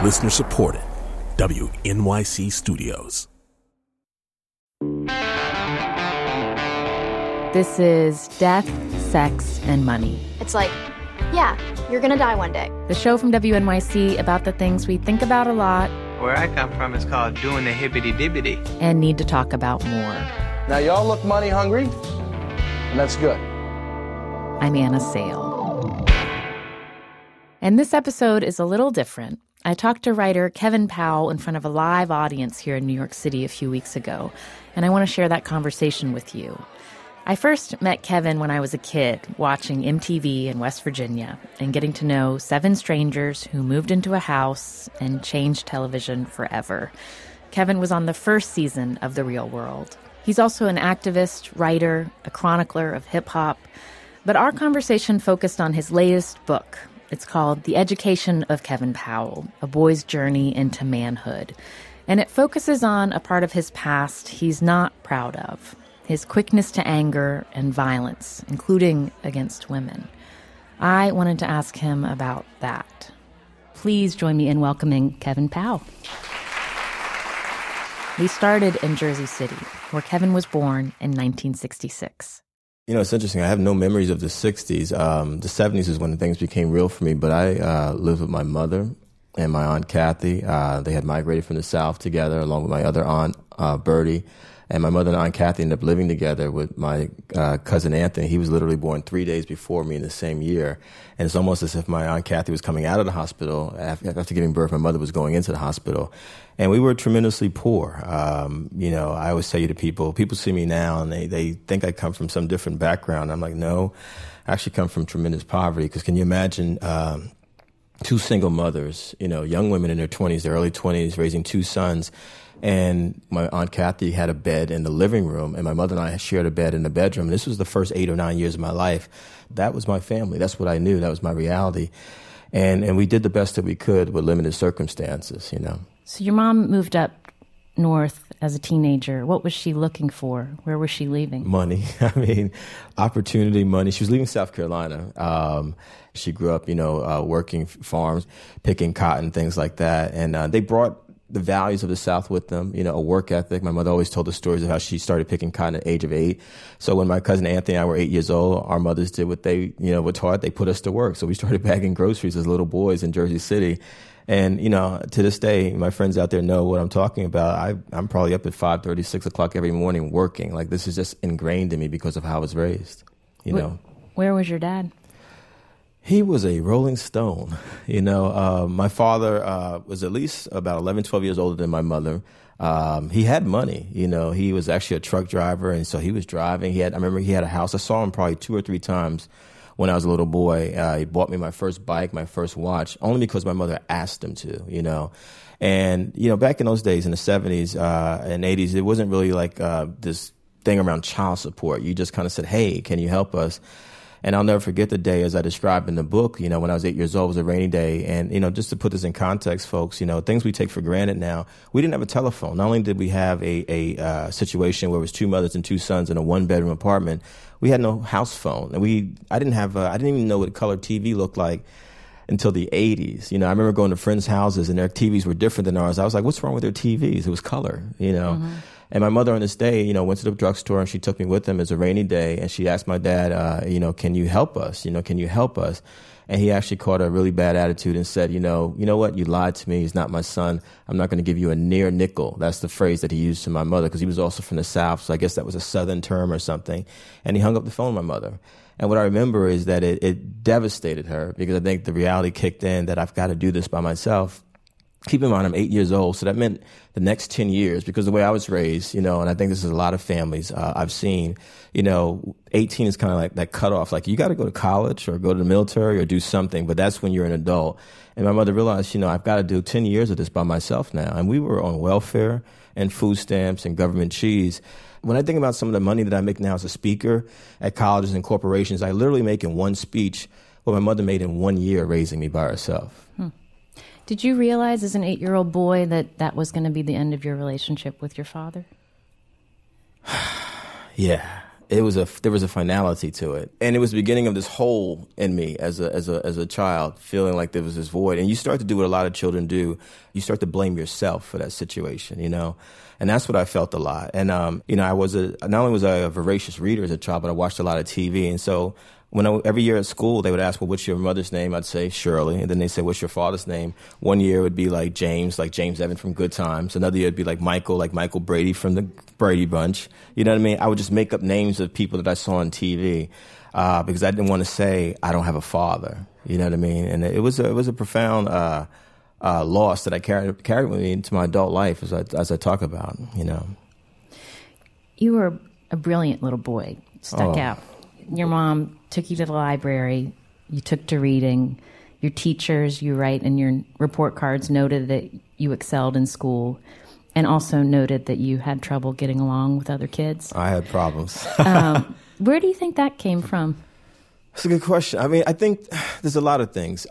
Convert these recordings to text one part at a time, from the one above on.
Listener supported. WNYC Studios. This is Death, Sex, and Money. It's like, yeah, you're gonna die one day. The show from WNYC about the things we think about a lot. Where I come from, it's called doing the hibbity-dibbity. And need to talk about more. Now, y'all look money hungry, and that's good. I'm Anna Sale. And this episode is a little different. I talked to writer Kevin Powell in front of a live audience here in New York City a few weeks ago, and I want to share that conversation with you. I first met Kevin when I was a kid, watching MTV in West Virginia and getting to know 7 strangers who moved into a house and changed television forever. Kevin was on the first season of The Real World. He's also an activist, writer, a chronicler of hip-hop. But our conversation focused on his latest book. It's called The Education of Kevin Powell, A Boy's Journey into Manhood. And it focuses on a part of his past he's not proud of. His quickness to anger and violence, including against women. I wanted to ask him about that. Please join me in welcoming Kevin Powell. We started in Jersey City, where Kevin was born in 1966. You know, it's interesting. I have no memories of the 60s. The 70s is when things became real for me, but I lived with my mother and my Aunt Kathy. They had migrated from the South together, along with my other aunt, Bertie. And my mother and Aunt Kathy ended up living together with my cousin Anthony. He was literally born 3 days before me in the same year. And it's almost as if my Aunt Kathy was coming out of the hospital. After giving birth, my mother was going into the hospital. And we were tremendously poor. You know, I always say to people see me now and they think I come from some different background. I'm like, no, I actually come from tremendous poverty. Because can you imagine 2 single mothers, you know, young women in their 20s, their early 20s, raising 2 sons. And my Aunt Kathy had a bed in the living room, and my mother and I shared a bed in the bedroom. This was the first 8 or 9 years of my life. That was my family. That's what I knew. That was my reality. And we did the best that we could with limited circumstances, you know. So your mom moved up north as a teenager. What was she looking for? Where was she leaving? Money. I mean, opportunity, money. She was leaving South Carolina. She grew up, you know, working farms, picking cotton, things like that. And they brought the values of the South with them, you know, a work ethic. My mother always told the stories of how she started picking cotton at the age of 8. So when my cousin Anthony and I were 8 years old, our mothers did what they, you know, were taught. They put us to work. So we started bagging groceries as little boys in Jersey City. And, you know, to this day, my friends out there know what I'm talking about. I'm probably up at 5:30, 6 o'clock every morning working. Like, this is just ingrained in me because of how I was raised, you know. Where was your dad? He was a rolling stone. You know, my father was at least about 11, 12 years older than my mother. He had money. You know, he was actually a truck driver, and so he was driving. I remember he had a house. I saw him probably 2 or 3 times when I was a little boy. He bought me my first bike, my first watch, only because my mother asked him to, you know. And, you know, back in those days, in the 70s and 80s, it wasn't really like this thing around child support. You just kind of said, hey, can you help us? And I'll never forget the day, as I described in the book, you know, when I was 8 years old, it was a rainy day. And, you know, just to put this in context, folks, you know, things we take for granted now, we didn't have a telephone. Not only did we have a situation where it was 2 mothers and 2 sons in a 1-bedroom apartment, we had no house phone. And I didn't even know what color TV looked like until the 80s. You know, I remember going to friends' houses and their TVs were different than ours. I was like, what's wrong with their TVs? It was color, you know. Mm-hmm. And my mother on this day, you know, went to the drugstore and she took me with them. It was a rainy day. And she asked my dad, you know, can you help us? You know, can you help us? And he actually caught a really bad attitude and said, you know what? You lied to me. He's not my son. I'm not going to give you a near nickel. That's the phrase that he used to my mother because he was also from the South. So I guess that was a Southern term or something. And he hung up the phone with my mother. And what I remember is that it devastated her because I think the reality kicked in that I've got to do this by myself. Keep in mind, I'm 8 years old, so that meant the next 10 years, because the way I was raised, you know, and I think this is a lot of families I've seen, you know, 18 is kind of like that cutoff. Like, you got to go to college or go to the military or do something, but that's when you're an adult. And my mother realized, you know, I've got to do 10 years of this by myself now. And we were on welfare and food stamps and government cheese. When I think about some of the money that I make now as a speaker at colleges and corporations, I literally make in one speech what my mother made in 1 year raising me by herself. Did you realize as an 8-year-old boy that was going to be the end of your relationship with your father? Yeah. there was a finality to it, and it was the beginning of this hole in me as a child, feeling like there was this void. And you start to do what a lot of children do. You start to blame yourself for that situation, and that's what I felt a lot. And not only was I a voracious reader as a child, but I watched a lot of TV. And so every year at school, they would ask, well, what's your mother's name? I'd say Shirley. And then they say, what's your father's name? One year it would be like James Evans from Good Times. Another year it'd be like Michael Brady from the Brady Bunch. You know what I mean? I would just make up names of people that I saw on TV because I didn't want to say I don't have a father. You know what I mean? And it was a profound loss that I carried with me into my adult life as I talk about. You were a brilliant little boy, stuck out. Your mom took you to the library, you took to reading. Your teachers, you write in your report cards, noted that you excelled in school and also noted that you had trouble getting along with other kids. I had problems. Where do you think that came from? That's a good question. I mean, I think there's a lot of things.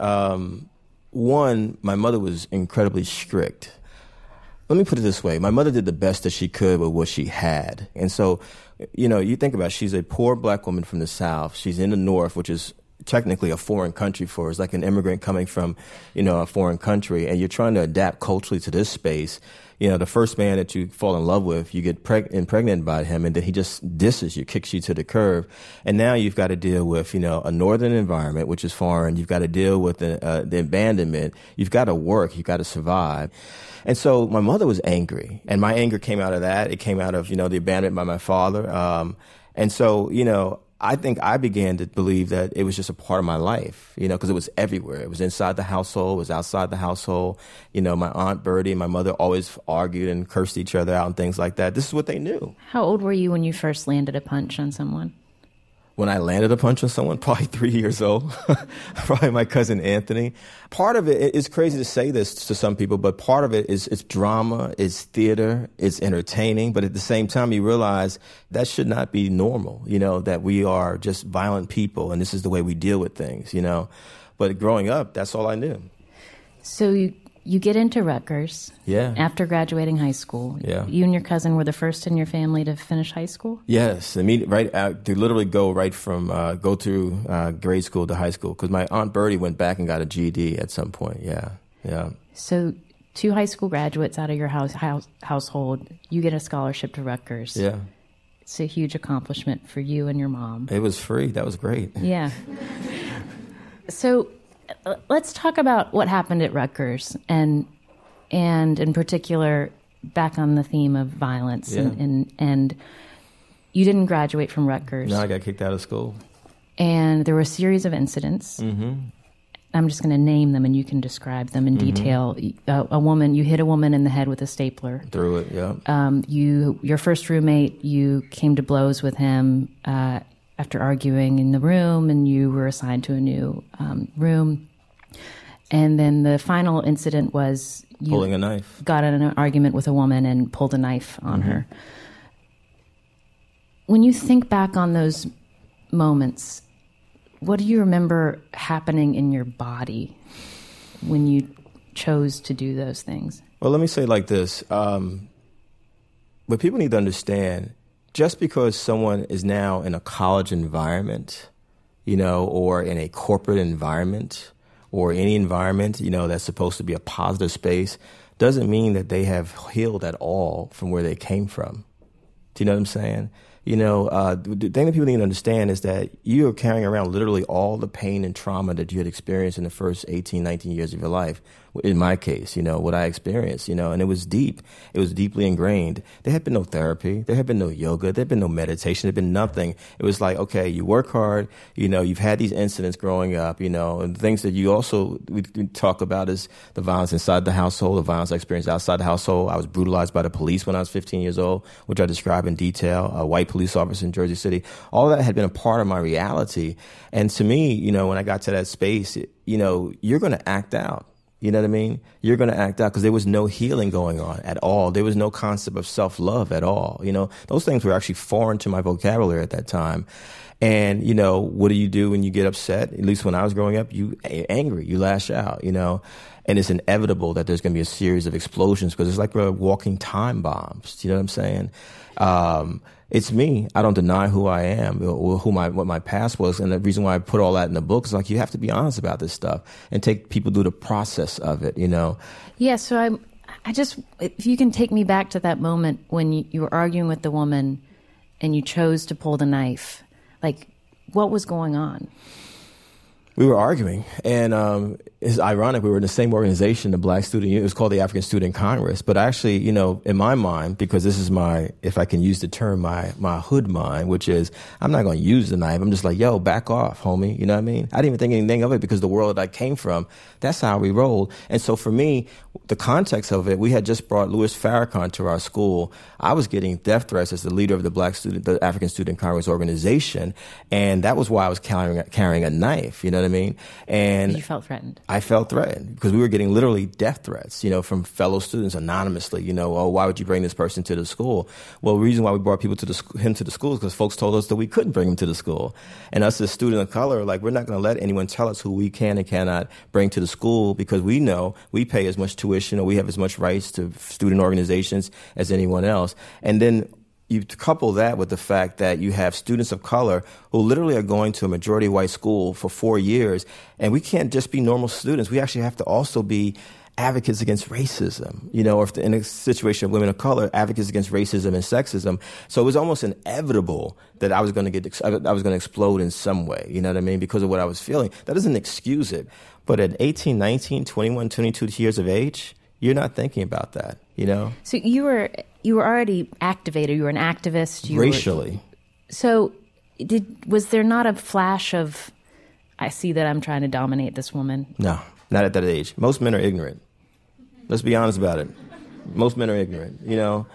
One, my mother was incredibly strict. Let me put it this way. My mother did the best that she could with what she had. And so, you think about it, she's a poor black woman from the South. She's in the North, which is technically a foreign country for her. It's like an immigrant coming from, a foreign country. And you're trying to adapt culturally to this space. The first man that you fall in love with, you get impregnated by him, and then he just disses you, kicks you to the curb. And now you've got to deal with, a northern environment, which is foreign. You've got to deal with the abandonment. You've got to work. You've got to survive. And so my mother was angry, and my anger came out of that. It came out of, the abandonment by my father. And so, I think I began to believe that it was just a part of my life, because it was everywhere. It was inside the household. It was outside the household. My Aunt Bertie and my mother always argued and cursed each other out and things like that. This is what they knew. How old were you when you first landed a punch on someone? When I landed a punch on someone, probably 3 years old, probably my cousin Anthony. Part of it is crazy to say this to some people, but part of it is it's drama, it's theater, it's entertaining. But at the same time, you realize that should not be normal, that we are just violent people and this is the way we deal with things, But growing up, that's all I knew. So you get into Rutgers after graduating high school. Yeah. You and your cousin were the first in your family to finish high school? Yes. To literally go right from go through grade school to high school, because my Aunt Bertie went back and got a GED at some point. Yeah. So 2 high school graduates out of your household, you get a scholarship to Rutgers. Yeah. It's a huge accomplishment for you and your mom. It was free. That was great. Yeah. So let's talk about what happened at Rutgers, and in particular, back on the theme of violence. Yeah. And you didn't graduate from Rutgers. No, I got kicked out of school. And there were a series of incidents. Mm-hmm. I'm just going to name them, and you can describe them in detail. You hit a woman in the head with a stapler. Threw it, yeah. Your first roommate, you came to blows with him after arguing in the room, and you were assigned to a new room. And then the final incident was you pulling a knife. Got in an argument with a woman and pulled a knife on her. When you think back on those moments, what do you remember happening in your body when you chose to do those things? Well, let me say it like this. What people need to understand, just because someone is now in a college environment, or in a corporate environment, or any environment, that's supposed to be a positive space, doesn't mean that they have healed at all from where they came from. Do you know what I'm saying? The thing that people need to understand is that you are carrying around literally all the pain and trauma that you had experienced in the first 18, 19 years of your life. In my case, what I experienced, and it was deep. It was deeply ingrained. There had been no therapy. There had been no yoga. There had been no meditation. There had been nothing. It was like, okay, you work hard. You've had these incidents growing up, and things that you also we talk about is the violence inside the household, the violence I experienced outside the household. I was brutalized by the police when I was 15 years old, which I describe in detail. A white police officer in Jersey City. All that had been a part of my reality. And to me, when I got to that space, you're going to act out. You know what I mean? You're going to act out because there was no healing going on at all. There was no concept of self-love at all. Those things were actually foreign to my vocabulary at that time. And, you know, what do you do when you get upset? At least when I was growing up, you angry, you lash out, you know. And it's inevitable that there's going to be a series of explosions because it's like we're walking time bombs. Do you know what I'm saying? It's me. I don't deny who I am or what my past was. And the reason why I put all that in the book is like you have to be honest about this stuff and take people through the process of it, you know? Yeah, so I just, if you can take me back to that moment when you were arguing with the woman and you chose to pull the knife, like what was going on? We were arguing, and it's ironic. We were in the same organization, the Black Student Union. It was called the African Student Congress. But actually, you know, in my mind, because this is my, if I can use the term, my hood mind, which is I'm not going to use the knife. I'm just like, yo, back off, homie. You know what I mean? I didn't even think anything of it because the world that I came from, that's how we rolled. And so for me, the context of it, we had just brought Louis Farrakhan to our school. I was getting death threats as the leader of the African Student Congress organization, and that was why I was carrying a knife. You know what I mean? And you felt threatened. I felt threatened because we were getting literally death threats, you know, from fellow students anonymously. You know, oh, why would you bring this person to the school? Well, the reason why we brought him to the school is because folks told us that we couldn't bring him to the school. And us as students of color, like, we're not going to let anyone tell us who we can and cannot bring to the school because we know we pay as much tuition or we have as much rights to student organizations as anyone else. And then you couple that with the fact that you have students of color who literally are going to a majority white school for 4 years, and we can't just be normal students. We actually have to also be advocates against racism, you know, or if in a situation of women of color, advocates against racism and sexism. So it was almost inevitable that I was going to explode in some way, you know what I mean, because of what I was feeling. That doesn't excuse it. But at 18, 19, 21, 22 years of age, you're not thinking about that, you know? So you were already activated. You were an activist. Racially. So was there not a flash of, I see that I'm trying to dominate this woman? No, not at that age. Most men are ignorant. Let's be honest about it. Most men are ignorant, you know?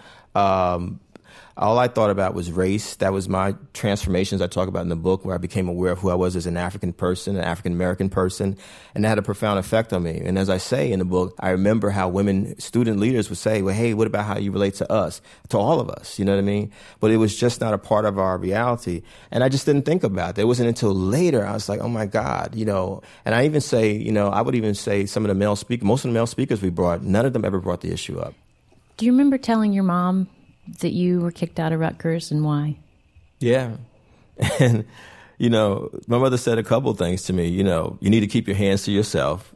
All I thought about was race. That was my transformations I talk about in the book, where I became aware of who I was as an African person, an African-American person, and that had a profound effect on me. And as I say in the book, I remember how women, student leaders would say, well, hey, what about how you relate to us, to all of us, you know what I mean? But it was just not a part of our reality. And I just didn't think about it. It wasn't until later I was like, oh my God, you know. And I even say, you know, I would even say some of the male speakers, most of the male speakers we brought, none of them ever brought the issue up. Do you remember telling your mom that you were kicked out of Rutgers and why? Yeah. And, you know, my mother said a couple things to me. You know, you need to keep your hands to yourself.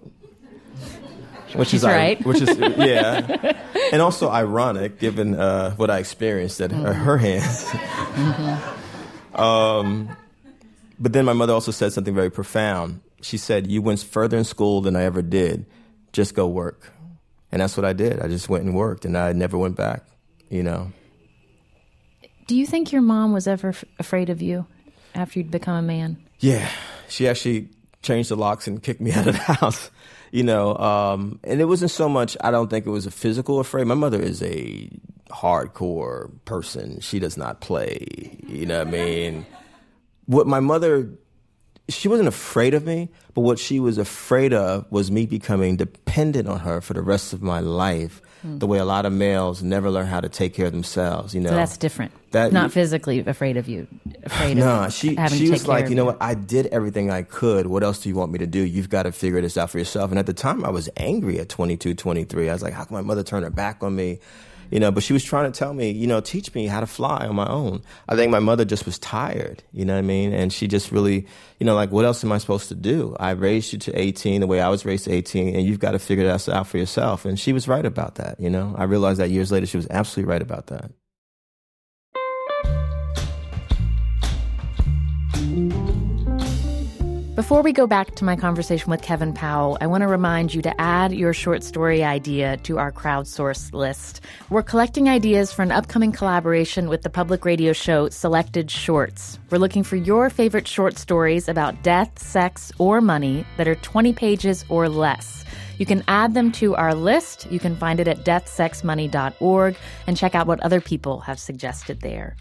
She's right. Which is, yeah. And also ironic, given what I experienced at her hands. But then my mother also said something very profound. She said, you went further in school than I ever did. Just go work. And that's what I did. I just went and worked, and I never went back, you know. Do you think your mom was ever afraid of you after you'd become a man? Yeah. She actually changed the locks and kicked me out of the house, you know. And it wasn't so much, I don't think it was a physical afraid. My mother is a hardcore person. She does not play, you know what I mean? What my mother, she wasn't afraid of me, but what she was afraid of was me becoming dependent on her for the rest of my life. The way a lot of males never learn how to take care of themselves, you know. So that's different. Not physically afraid of you. She was like, you know what, I did everything I could. What else do you want me to do? You've got to figure this out for yourself. And at the time, I was angry at 22, 23. I was like, how can my mother turn her back on me? You know, but she was trying to tell me, you know, teach me how to fly on my own. I think my mother just was tired, you know what I mean? And she just really, you know, like, what else am I supposed to do? I raised you to 18 the way I was raised to 18, and you've got to figure this out for yourself. And she was right about that, you know? I realized that years later she was absolutely right about that. Before we go back to my conversation with Kevin Powell, I want to remind you to add your short story idea to our crowdsourced list. We're collecting ideas for an upcoming collaboration with the public radio show Selected Shorts. We're looking for your favorite short stories about death, sex, or money that are 20 pages or less. You can add them to our list. You can find it at deathsexmoney.org and check out what other people have suggested there.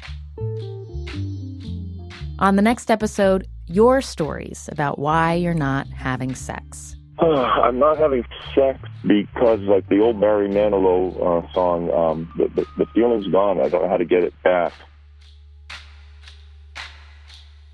On the next episode, your stories about why you're not having sex. I'm not having sex because, like the old Barry Manilow song, the feeling's gone. I don't know how to get it back.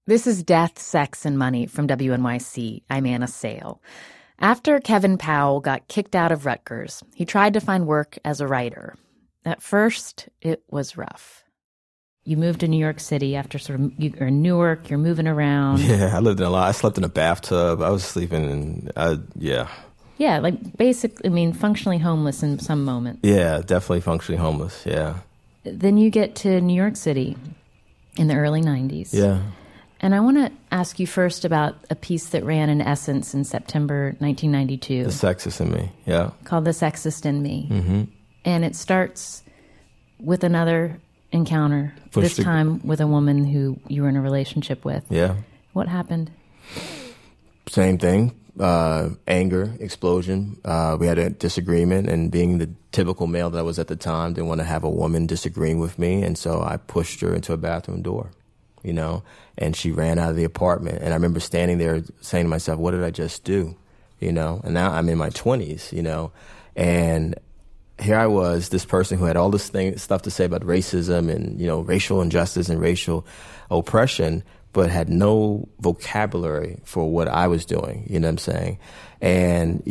This is Death, Sex, and Money from WNYC. I'm Anna Sale. After Kevin Powell got kicked out of Rutgers, he tried to find work as a writer. At first, it was rough. You moved to New York City after you're in Newark, you're moving around. Yeah, I lived in a lot. I slept in a bathtub. I was sleeping in, yeah. Yeah, like basically, functionally homeless in some moment. Yeah, definitely functionally homeless, yeah. Then you get to New York City in the early 90s. Yeah. And I want to ask you first about a piece that ran in Essence in September 1992. The Sexist in Me, yeah. Called The Sexist in Me. Mm-hmm. And it starts with another encounter, this time with a woman who you were in a relationship with. Yeah. What happened? Same thing. Anger, explosion. We had a disagreement, and being the typical male that I was at the time, didn't want to have a woman disagreeing with me, and so I pushed her into a bathroom door, and she ran out of the apartment. And I remember standing there saying to myself, what did I just do? And now I'm in my 20s, and here I was, this person who had all this stuff to say about racism and, racial injustice and racial oppression, but had no vocabulary for what I was doing, you know what I'm saying? And,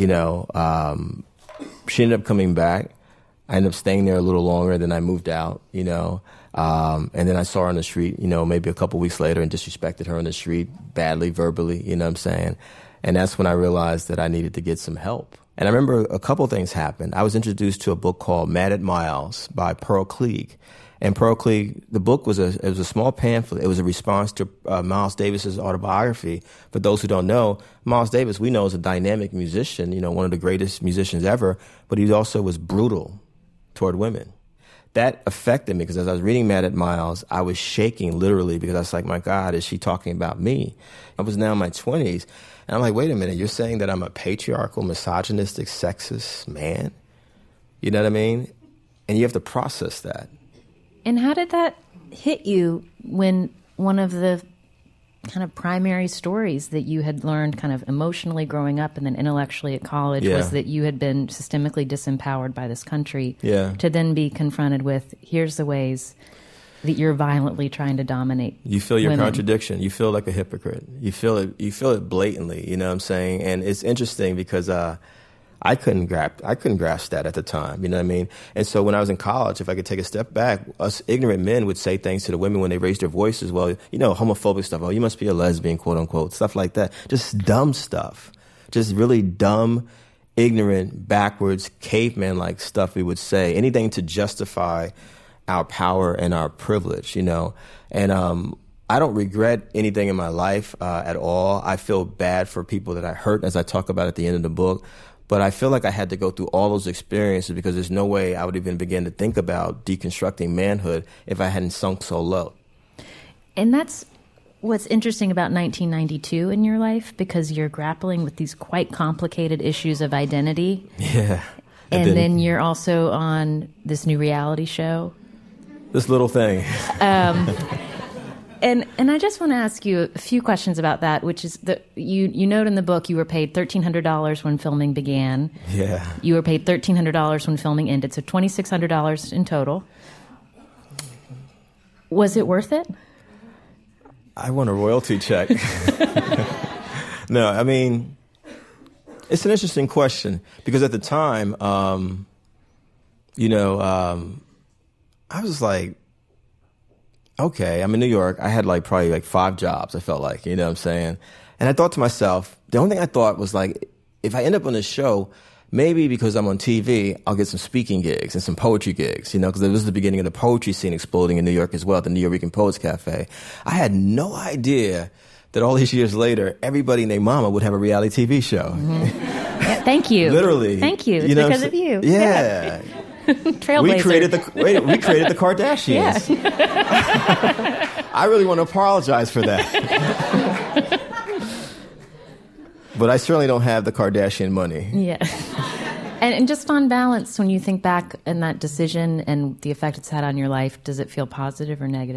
she ended up coming back. I ended up staying there a little longer, then I moved out, and then I saw her on the street, maybe a couple weeks later, and disrespected her on the street badly, verbally, you know what I'm saying? And that's when I realized that I needed to get some help. And I remember a couple things happened. I was introduced to a book called Mad at Miles by Pearl Cleage. And Pearl Cleage, the book was a small pamphlet. It was a response to Miles Davis's autobiography. For those who don't know, Miles Davis, we know, is a dynamic musician, one of the greatest musicians ever, but he also was brutal toward women. That affected me because as I was reading Mad at Miles, I was shaking literally because I was like, my God, is she talking about me? I was now in my 20s. And I'm like, wait a minute, you're saying that I'm a patriarchal, misogynistic, sexist man? You know what I mean? And you have to process that. And how did that hit you when one of the kind of primary stories that you had learned kind of emotionally growing up and then intellectually at college was that you had been systemically disempowered by this country to then be confronted with, here's the ways that you're violently trying to dominate You feel your women. contradiction. You feel like a hypocrite. You feel it blatantly, you know what I'm saying? And it's interesting because I couldn't grasp that at the time, you know what I mean? And so when I was in college, if I could take a step back, us ignorant men would say things to the women when they raised their voices, well, homophobic stuff, oh, you must be a lesbian, quote unquote, stuff like that. Just dumb stuff. Just really dumb, ignorant, backwards, caveman-like stuff we would say. Anything to justify our power and our privilege, And I don't regret anything in my life at all. I feel bad for people that I hurt, as I talk about at the end of the book. But I feel like I had to go through all those experiences because there's no way I would even begin to think about deconstructing manhood if I hadn't sunk so low. And that's what's interesting about 1992 in your life, because you're grappling with these quite complicated issues of identity. Yeah. And then you're also on this new reality show. This little thing. And I just want to ask you a few questions about that, which is that you note in the book you were paid $1,300 when filming began. Yeah. You were paid $1,300 when filming ended, so $2,600 in total. Was it worth it? I want a royalty check. No, it's an interesting question because at the time, I was like, okay, I'm in New York. I had probably 5 jobs, I felt like, you know what I'm saying? And I thought to myself, the only thing I thought was if I end up on this show, maybe because I'm on TV, I'll get some speaking gigs and some poetry gigs, because this was the beginning of the poetry scene exploding in New York as well, at the New York Poets Cafe. I had no idea that all these years later, everybody named Mama would have a reality TV show. Mm-hmm. Yeah, thank you. Literally. Thank you. It's because of you. Yeah. Trailblazer. We created the Kardashians. Yeah. I really want to apologize for that. But I certainly don't have the Kardashian money. Yeah. And just on balance, when you think back on that decision and the effect it's had on your life, does it feel positive or negative?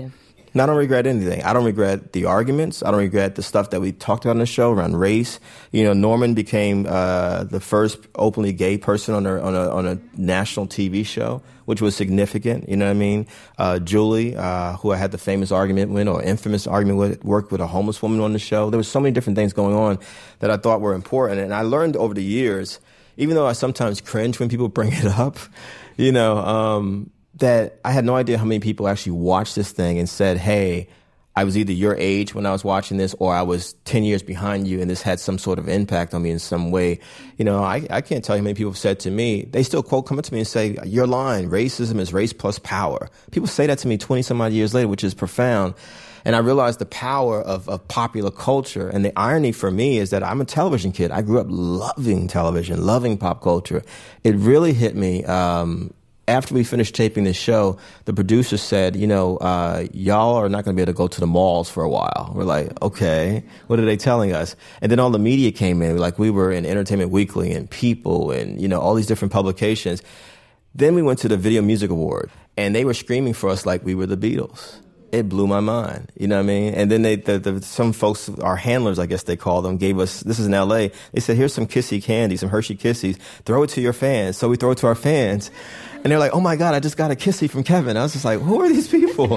And I don't regret anything. I don't regret the arguments. I don't regret the stuff that we talked about on the show around race. You know, Norman became the first openly gay person on a national TV show, which was significant. You know what I mean? Julie, who I had the famous argument with, or infamous argument with, worked with a homeless woman on the show. There was so many different things going on that I thought were important. And I learned over the years, even though I sometimes cringe when people bring it up, you know, that I had no idea how many people actually watched this thing and said, hey, I was either your age when I was watching this, or I was 10 years behind you, and this had some sort of impact on me in some way. You know, I can't tell you how many people have said to me, they still come up to me and say, you're lying. Racism is race plus power. People say that to me 20 some odd years later, which is profound. And I realized the power of popular culture. And the irony for me is that I'm a television kid. I grew up loving television, loving pop culture. It really hit me. After we finished taping this show, the producer said, you know, y'all are not going to be able to go to the malls for a while. We're like, okay, what are they telling us? And then all the media came in. Like, we were in Entertainment Weekly and People and, you know, all these different publications. Then we went to the Video Music Award, and they were screaming for us like we were the Beatles. It blew my mind, you know what I mean? And then some folks, our handlers, I guess they call them, gave us, this is in LA, they said, here's some Kissy candy, some Hershey Kissies, throw it to your fans. So we throw it to our fans. And they're like, oh my God, I just got a Kissy from Kevin. I was just like, who are these people?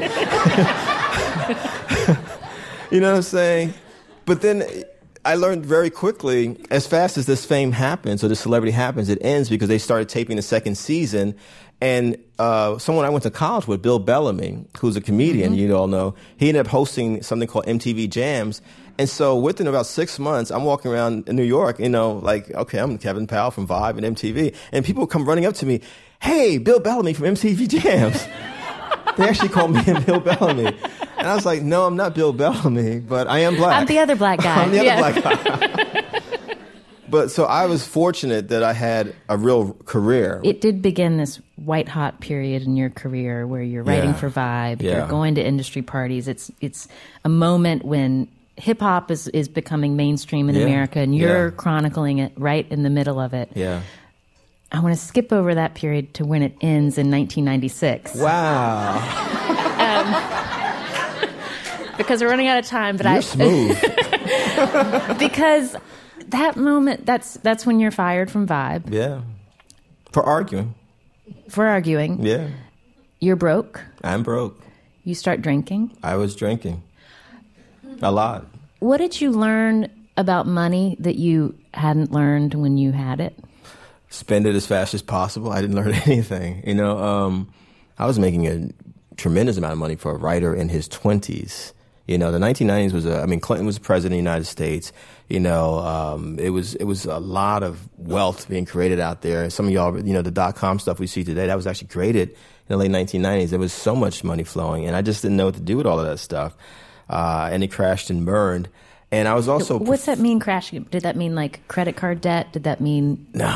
You know what I'm saying? But then I learned very quickly, as fast as this fame happens, or this celebrity happens, it ends because they started taping the second season. And someone I went to college with, Bill Bellamy, who's a comedian, you all know, he ended up hosting something called MTV Jams. And so within about 6 months, I'm walking around in New York, you know, like, okay, I'm Kevin Powell from Vibe and MTV. And people come running up to me, hey, Bill Bellamy from MTV Jams. They actually called me Bill Bellamy. And I was like, no, I'm not Bill Bellamy, but I am black. I'm the other black guy. I'm the other black guy. But so I was fortunate that I had a real career. It did begin this white-hot period in your career where you're writing for Vibe, you're going to industry parties. It's a moment when hip-hop is becoming mainstream in America, and you're chronicling it right in the middle of it. Yeah. I want to skip over that period to when it ends in 1996. Wow. Because we're running out of time, but You're smooth. Because that moment, that's when you're fired from Vibe. Yeah. For arguing. Yeah. You're broke. I'm broke. You start drinking. I was drinking. A lot. What did you learn about money that you hadn't learned when you had it? Spend it as fast as possible. I didn't learn anything. You know, I was making a tremendous amount of money for a writer in his 20s. You know, the 1990s was Clinton was the president of the United States. You know, it was a lot of wealth being created out there. Some of y'all, you know, the .com stuff we see today, that was actually created in the late 1990s. There was so much money flowing, and I just didn't know what to do with all of that stuff. And it crashed and burned. And I was also... What's that mean, crashing? Did that mean like credit card debt? Did that mean... No,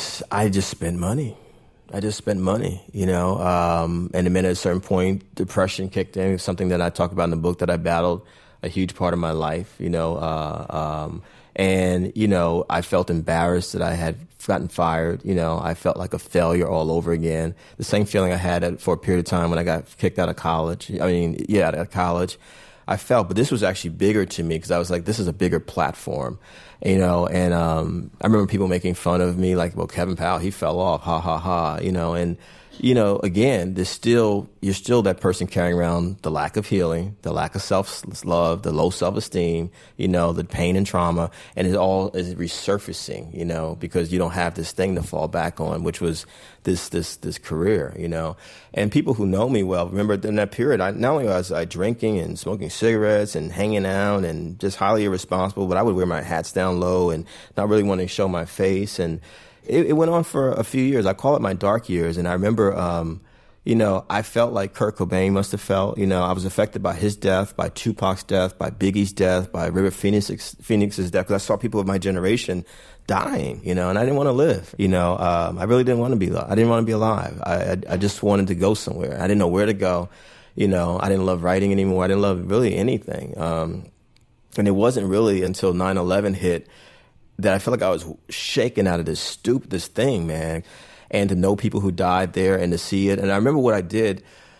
I just spent money. I just spent money, you know. And then at a certain point, depression kicked in. It's something that I talk about in the book that I battled a huge part of my life, you know. And, you know, I felt embarrassed that I had gotten fired. You know, I felt like a failure all over again. The same feeling I had for a period of time when I got kicked out of college. Out of college. I felt, but this was actually bigger to me because I was like, this is a bigger platform, you know, and I remember people making fun of me, like, well, Kevin Powell, he fell off, ha, ha, ha, you know, and, you know, again, you're still that person carrying around the lack of healing, the lack of self-love, the low self-esteem, you know, the pain and trauma, and it all is resurfacing, you know, because you don't have this thing to fall back on, which was this career, you know. And people who know me well remember in that period, not only was I drinking and smoking cigarettes and hanging out and just highly irresponsible, but I would wear my hats down low and not really wanting to show my face. And it went on for a few years. I call it my dark years. And I remember, you know, I felt like Kurt Cobain must have felt. You know, I was affected by his death, by Tupac's death, by Biggie's death, by River Phoenix's death, because I saw people of my generation dying, you know, and I didn't want to live. You know, I really didn't want to be alive. I didn't want to be alive. I just wanted to go somewhere. I didn't know where to go. You know, I didn't love writing anymore. I didn't love really anything. And it wasn't really until 9/11 hit that I felt like I was shaken out of this thing, man. And to know people who died there and to see it. And I remember what I did.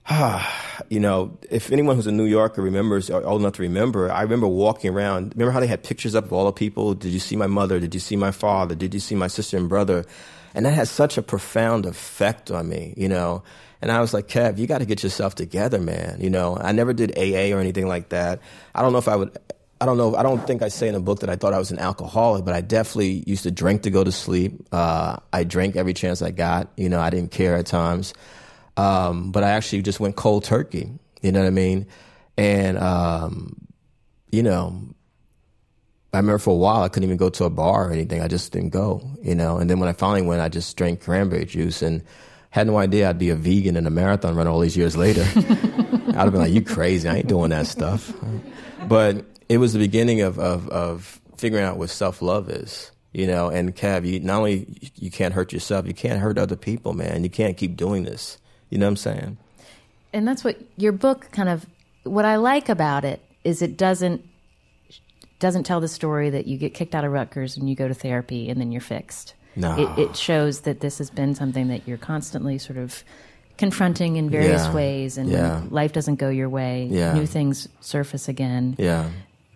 You know, if anyone who's a New Yorker remembers, or old enough to remember, I remember walking around. Remember how they had pictures up of all the people? Did you see my mother? Did you see my father? Did you see my sister and brother? And that had such a profound effect on me, you know. And I was like, Kev, you got to get yourself together, man. You know, I never did AA or anything like that. I don't think I say in the book that I thought I was an alcoholic, but I definitely used to drink to go to sleep. I drank every chance I got. You know, I didn't care at times. But I actually just went cold turkey. You know what I mean? And, you know, I remember for a while I couldn't even go to a bar or anything. I just didn't go, you know. And then when I finally went, I just drank cranberry juice and had no idea I'd be a vegan and a marathon runner all these years later. I'd have been like, you crazy. I ain't doing that stuff. But it was the beginning of figuring out what self-love is, you know. And Kev, not only you can't hurt yourself, you can't hurt other people, man. You can't keep doing this. You know what I'm saying? And that's what your book kind of, what I like about it is it doesn't tell the story that you get kicked out of Rutgers and you go to therapy and then you're fixed. No. It shows that this has been something that you're constantly sort of confronting in various ways, and when life doesn't go your way, new things surface again. Yeah.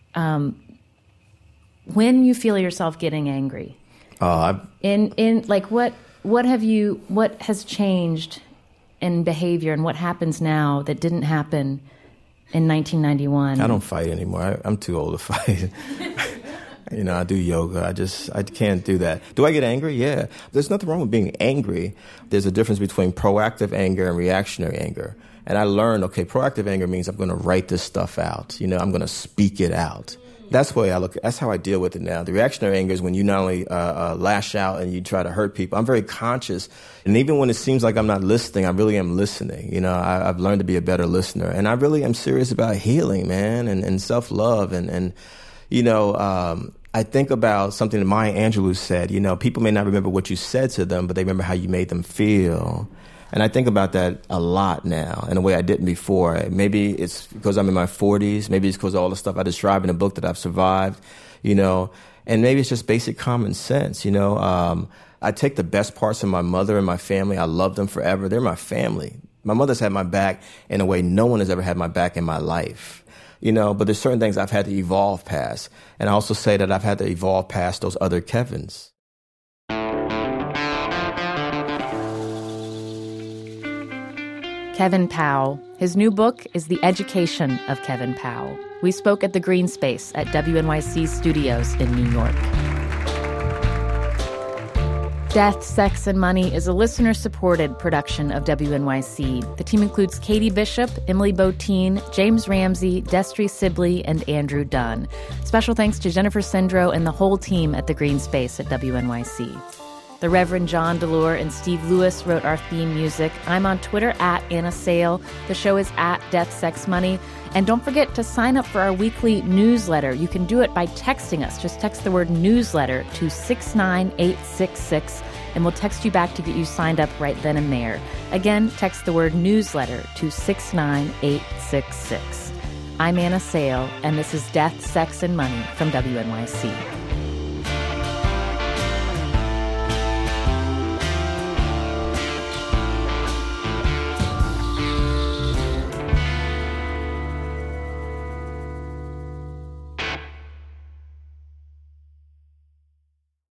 When you feel yourself getting angry, what has changed in behavior and what happens now that didn't happen in 1991? I don't fight anymore. I'm too old to fight. You know, I do yoga. I can't do that. Do I get angry? Yeah. There's nothing wrong with being angry. There's a difference between proactive anger and reactionary anger. And I learned, okay, proactive anger means I'm going to write this stuff out. You know, I'm going to speak it out. That's the way I look. That's how I deal with it now. The reactionary anger is when you not only lash out and you try to hurt people. I'm very conscious. And even when it seems like I'm not listening, I really am listening. You know, I've learned to be a better listener. And I really am serious about healing, man, and self-love. And you know, I think about something that Maya Angelou said. You know, people may not remember what you said to them, but they remember how you made them feel. And I think about that a lot now in a way I didn't before. Maybe it's because I'm in my 40s. Maybe it's because of all the stuff I describe in the book that I've survived, you know. And maybe it's just basic common sense, you know. I take the best parts of my mother and my family. I love them forever. They're my family. My mother's had my back in a way no one has ever had my back in my life. You know, but there's certain things I've had to evolve past. And I also say that I've had to evolve past those other Kevins. Kevin Powell. His new book is The Education of Kevin Powell. We spoke at the Green Space at WNYC Studios in New York. Death, Sex, and Money is a listener-supported production of WNYC. The team includes Katie Bishop, Emily Botein, James Ramsey, Destry Sibley, and Andrew Dunn. Special thanks to Jennifer Sendro and the whole team at the Green Space at WNYC. The Reverend John Delore and Steve Lewis wrote our theme music. I'm on Twitter at Anna Sale. The show is at Death, Sex, Money. And don't forget to sign up for our weekly newsletter. You can do it by texting us. Just text the word newsletter to 69866, and we'll text you back to get you signed up right then and there. Again, text the word newsletter to 69866. I'm Anna Sale, and this is Death, Sex, and Money from WNYC.